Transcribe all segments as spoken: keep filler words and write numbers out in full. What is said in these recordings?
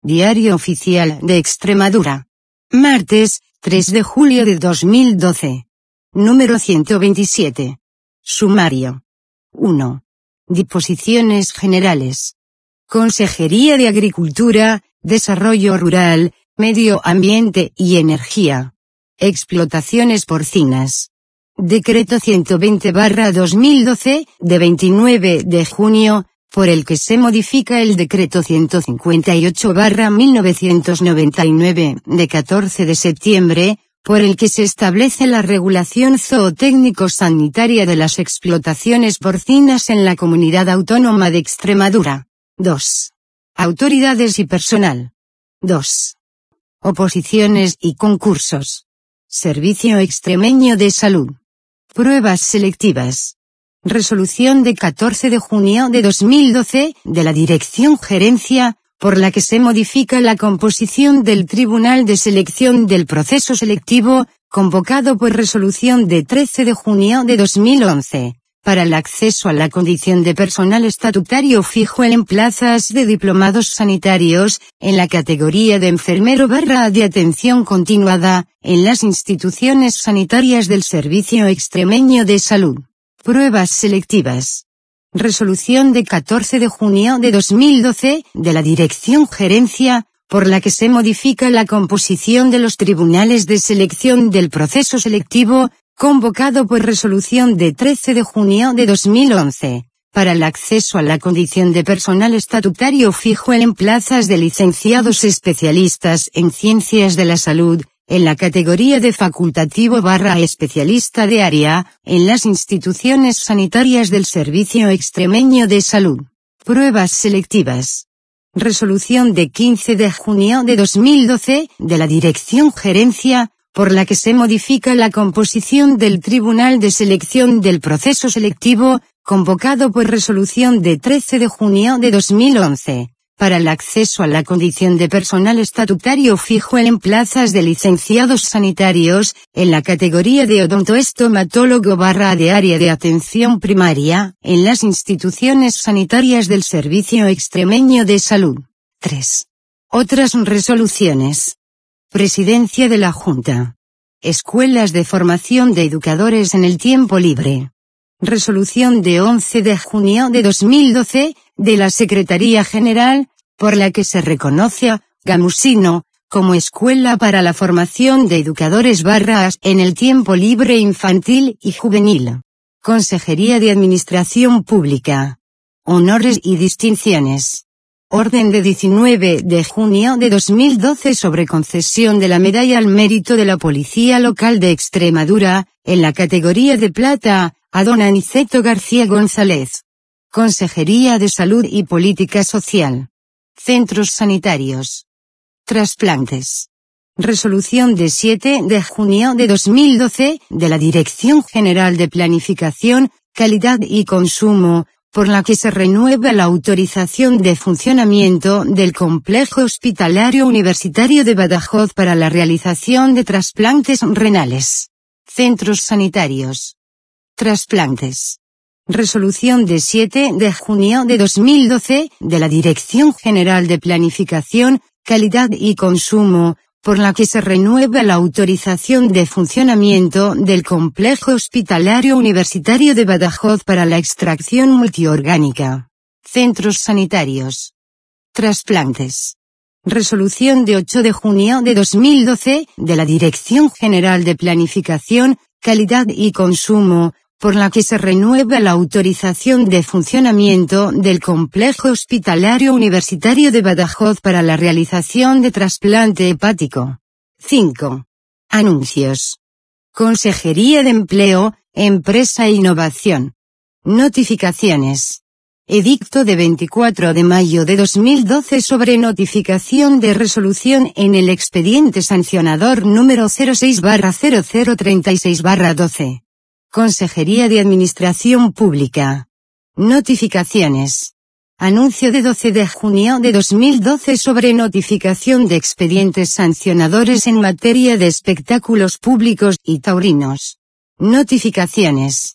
Diario Oficial de Extremadura. Martes, tres de julio de dos mil doce. Número ciento veintisiete. Sumario. uno. Disposiciones generales. Consejería de Agricultura, Desarrollo Rural, Medio Ambiente y Energía. Explotaciones porcinas. Decreto ciento veinte barra dos mil doce, de veintinueve de junio, por el que se modifica el Decreto ciento cincuenta y ocho barra mil novecientos noventa y nueve, de catorce de septiembre, por el que se establece la regulación zootécnico-sanitaria de las explotaciones porcinas en la Comunidad Autónoma de Extremadura. dos. Autoridades y personal. dos. Oposiciones y concursos. Servicio Extremeño de Salud. Pruebas selectivas. Resolución de catorce de junio de dos mil doce, de la Dirección Gerencia, por la que se modifica la composición del Tribunal de Selección del Proceso Selectivo, convocado por resolución de trece de junio de dos mil once, para el acceso a la condición de personal estatutario fijo en plazas de diplomados sanitarios, en la categoría de enfermero barra de atención continuada, en las instituciones sanitarias del Servicio Extremeño de Salud. Pruebas selectivas. Resolución de catorce de junio de dos mil doce, de la Dirección Gerencia, por la que se modifica la composición de los tribunales de selección del proceso selectivo, convocado por resolución de trece de junio de dos mil once, para el acceso a la condición de personal estatutario fijo en plazas de licenciados especialistas en ciencias de la salud, en la categoría de facultativo barra especialista de área, en las instituciones sanitarias del Servicio Extremeño de Salud. Pruebas selectivas. Resolución de quince de junio de dos mil doce, de la Dirección Gerencia, por la que se modifica la composición del Tribunal de Selección del Proceso Selectivo, convocado por resolución de trece de junio de dos mil once, para el acceso a la condición de personal estatutario fijo en plazas de licenciados sanitarios, en la categoría de odontoestomatólogo barra de área de atención primaria, en las instituciones sanitarias del Servicio Extremeño de Salud. tres. Otras resoluciones. Presidencia de la Junta. Escuelas de formación de educadores en el tiempo libre. Resolución de once de junio de dos mil doce, de la Secretaría General, por la que se reconoce a Gamusino, como escuela para la formación de educadores barras en el tiempo libre infantil y juvenil. Consejería de Administración Pública. Honores y distinciones. Orden de diecinueve de junio de dos mil doce sobre concesión de la Medalla al Mérito de la Policía Local de Extremadura, en la categoría de plata, a don Aniceto García González. Consejería de Salud y Política Social. Centros sanitarios. Trasplantes. Resolución de siete de junio de dos mil doce, de la Dirección General de Planificación, Calidad y Consumo, por la que se renueva la autorización de funcionamiento del Complejo Hospitalario Universitario de Badajoz para la realización de trasplantes renales. Centros sanitarios. Trasplantes. Resolución de siete de junio de dos mil doce, de la Dirección General de Planificación, Calidad y Consumo, por la que se renueva la autorización de funcionamiento del Complejo Hospitalario Universitario de Badajoz para la extracción multiorgánica. Centros sanitarios. Trasplantes. Resolución de ocho de junio de dos mil doce, de la Dirección General de Planificación, Calidad y Consumo, por la que se renueva la autorización de funcionamiento del Complejo Hospitalario Universitario de Badajoz para la realización de trasplante hepático. cinco. Anuncios. Consejería de Empleo, Empresa e Innovación. Notificaciones. Edicto de veinticuatro de mayo de dos mil doce sobre notificación de resolución en el expediente sancionador número cero seis barra cero cero treinta y seis barra doce. Consejería de Administración Pública. Notificaciones. Anuncio de doce de junio de dos mil doce sobre notificación de expedientes sancionadores en materia de espectáculos públicos y taurinos. Notificaciones.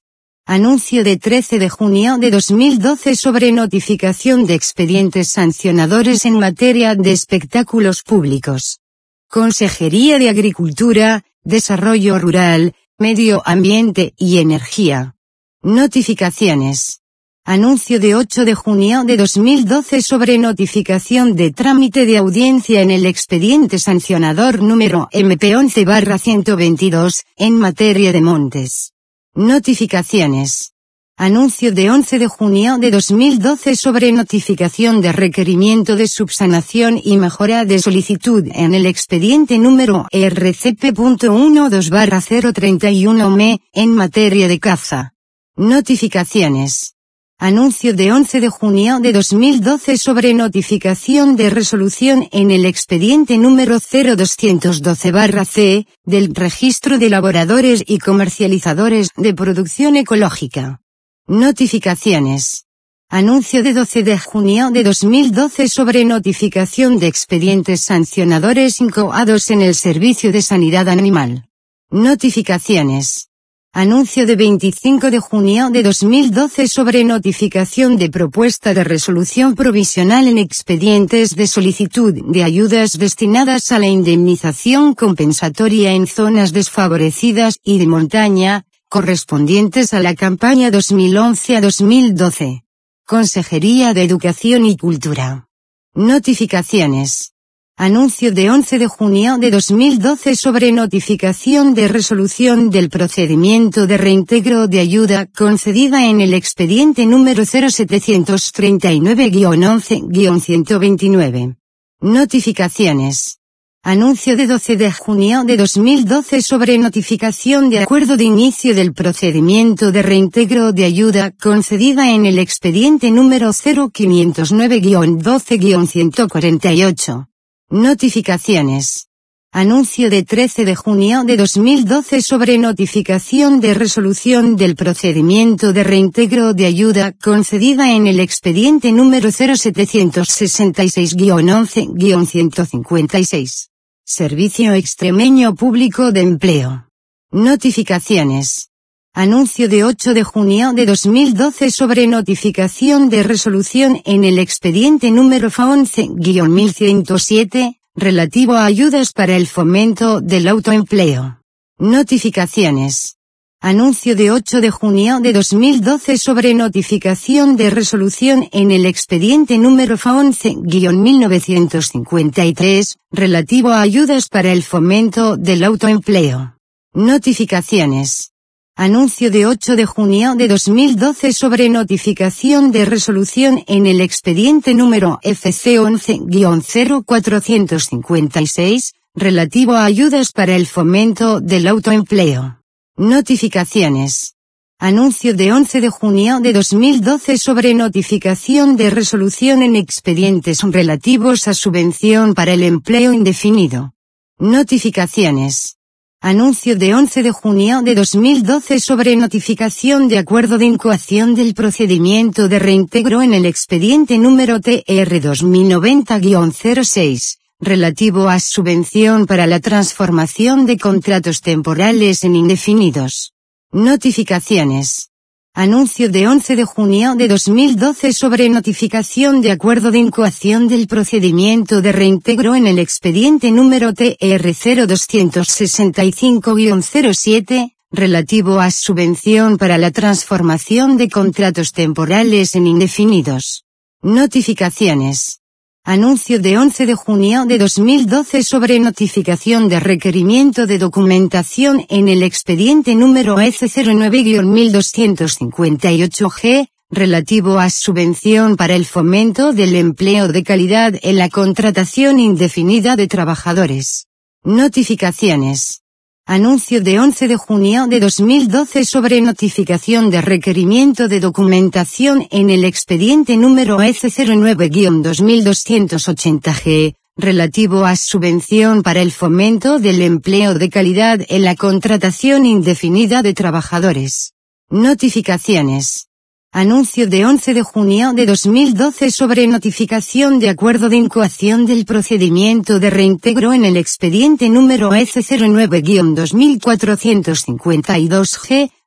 Anuncio de trece de junio de dos mil doce sobre notificación de expedientes sancionadores en materia de espectáculos públicos. Consejería de Agricultura, Desarrollo Rural, Medio Ambiente y Energía. Notificaciones. Anuncio de ocho de junio de dos mil doce sobre notificación de trámite de audiencia en el expediente sancionador número eme pe once barra ciento veintidós, en materia de montes. Notificaciones. Anuncio de once de junio de dos mil doce sobre notificación de requerimiento de subsanación y mejora de solicitud en el expediente número erre ce pe punto doce barra cero treinta y uno eme, en materia de caza. Notificaciones. Anuncio de once de junio de dos mil doce sobre notificación de resolución en el expediente número cero doscientos doce barra ce, del Registro de Elaboradores y Comercializadores de Producción Ecológica. Notificaciones. Anuncio de doce de junio de dos mil doce sobre notificación de expedientes sancionadores incoados en el Servicio de Sanidad Animal. Notificaciones. Anuncio de veinticinco de junio de dos mil doce sobre notificación de propuesta de resolución provisional en expedientes de solicitud de ayudas destinadas a la indemnización compensatoria en zonas desfavorecidas y de montaña, correspondientes a la campaña dos mil once a dos mil doce. Consejería de Educación y Cultura. Notificaciones. Anuncio de once de junio de dos mil doce sobre notificación de resolución del procedimiento de reintegro de ayuda concedida en el expediente número cero setecientos treinta y nueve guion once guion ciento veintinueve. Notificaciones. Anuncio de doce de junio de dos mil doce sobre notificación de acuerdo de inicio del procedimiento de reintegro de ayuda concedida en el expediente número cero quinientos nueve guion doce guion ciento cuarenta y ocho. Notificaciones. Anuncio de trece de junio de dos mil doce sobre notificación de resolución del procedimiento de reintegro de ayuda concedida en el expediente número cero setecientos sesenta y seis guion once guion ciento cincuenta y seis. Servicio Extremeño Público de Empleo. Notificaciones. Anuncio de ocho de junio de dos mil doce sobre notificación de resolución en el expediente número F A once guion mil ciento siete, relativo a ayudas para el fomento del autoempleo. Notificaciones. Anuncio de ocho de junio de dos mil doce sobre notificación de resolución en el expediente número F A once guion mil novecientos cincuenta y tres, relativo a ayudas para el fomento del autoempleo. Notificaciones. Anuncio de ocho de junio de dos mil doce sobre notificación de resolución en el expediente número F C once guion cero cuatrocientos cincuenta y seis, relativo a ayudas para el fomento del autoempleo. Notificaciones. Anuncio de once de junio de dos mil doce sobre notificación de resolución en expedientes relativos a subvención para el empleo indefinido. Notificaciones. Anuncio de once de junio de dos mil doce sobre notificación de acuerdo de incoación del procedimiento de reintegro en el expediente número T R dos mil noventa guion cero seis, relativo a subvención para la transformación de contratos temporales en indefinidos. Notificaciones. Anuncio de once de junio de dos mil doce sobre notificación de acuerdo de incoación del procedimiento de reintegro en el expediente número T R cero doscientos sesenta y cinco guion cero siete, relativo a subvención para la transformación de contratos temporales en indefinidos. Notificaciones. Anuncio de once de junio de dos mil doce sobre notificación de requerimiento de documentación en el expediente número E C cero nueve guion mil doscientos cincuenta y ocho G, relativo a subvención para el fomento del empleo de calidad en la contratación indefinida de trabajadores. Notificaciones. Anuncio de once de junio de dos mil doce sobre notificación de requerimiento de documentación en el expediente número E C cero nueve guion dos mil doscientos ochenta G, relativo a subvención para el fomento del empleo de calidad en la contratación indefinida de trabajadores. Notificaciones. Anuncio de once de junio de dos mil doce sobre notificación de acuerdo de incoación del procedimiento de reintegro en el expediente número E C cero nueve guion dos mil cuatrocientos cincuenta y dos G,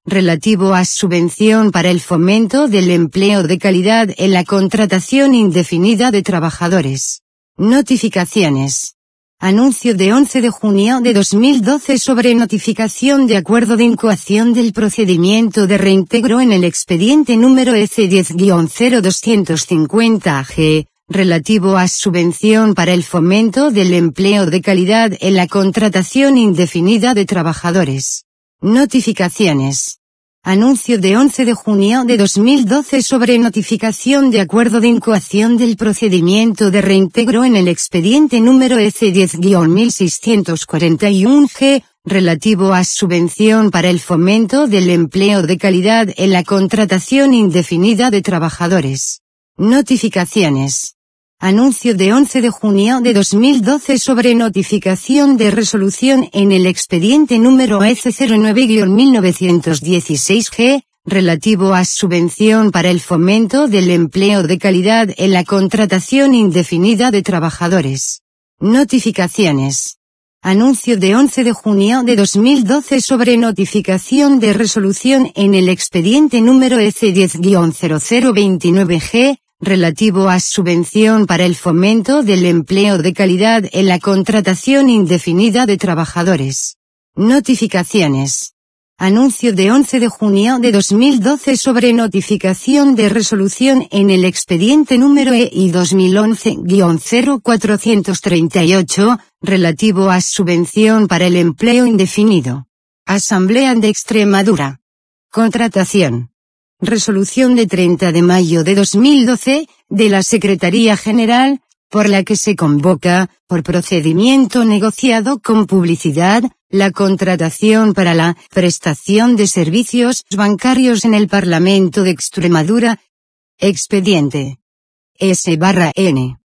relativo a subvención para el fomento del empleo de calidad en la contratación indefinida de trabajadores. Notificaciones. Anuncio de once de junio de dos mil doce sobre notificación de acuerdo de incoación del procedimiento de reintegro en el expediente número E C diez guion cero doscientos cincuenta A G, relativo a subvención para el fomento del empleo de calidad en la contratación indefinida de trabajadores. Notificaciones. Anuncio de once de junio de dos mil doce sobre notificación de acuerdo de incoación del procedimiento de reintegro en el expediente número E C diez guion mil seiscientos cuarenta y uno G, relativo a subvención para el fomento del empleo de calidad en la contratación indefinida de trabajadores. Notificaciones. Anuncio de once de junio de dos mil doce sobre notificación de resolución en el expediente número E C cero nueve guion mil novecientos dieciséis G, relativo a subvención para el fomento del empleo de calidad en la contratación indefinida de trabajadores. Notificaciones. Anuncio de once de junio de dos mil doce sobre notificación de resolución en el expediente número E C diez guion cero cero veintinueve G, relativo a subvención para el fomento del empleo de calidad en la contratación indefinida de trabajadores. Notificaciones. Anuncio de once de junio de dos mil doce sobre notificación de resolución en el expediente número E I dos mil once guion cero cuatrocientos treinta y ocho, relativo a subvención para el empleo indefinido. Asamblea de Extremadura. Contratación. Resolución de treinta de mayo de dos mil doce, de la Secretaría General, por la que se convoca, por procedimiento negociado con publicidad, la contratación para la prestación de servicios bancarios en el Parlamento de Extremadura. Expediente S barra N